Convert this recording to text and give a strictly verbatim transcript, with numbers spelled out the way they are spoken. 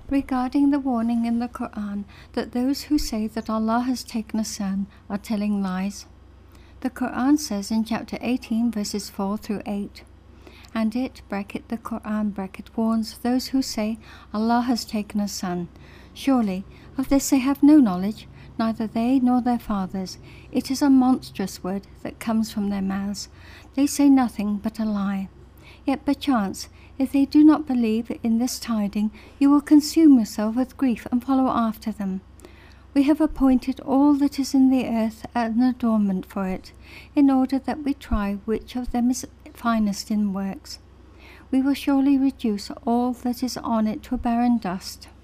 Regarding the warning in the Quran that those who say that Allah has taken a son are telling lies, the Quran says in chapter eighteen verses four through eight, and it, bracket the Quran, bracket, warns those who say Allah has taken a son. Surely of this they have no knowledge, neither they nor their fathers. It is a monstrous word that comes from their mouths. They say nothing but a lie. Yet perchance, if they do not believe in this tiding, you will consume yourself with grief and follow after them. We have appointed all that is in the earth an adornment for it, in order that we try which of them is finest in works. We will surely reduce all that is on it to a barren dust.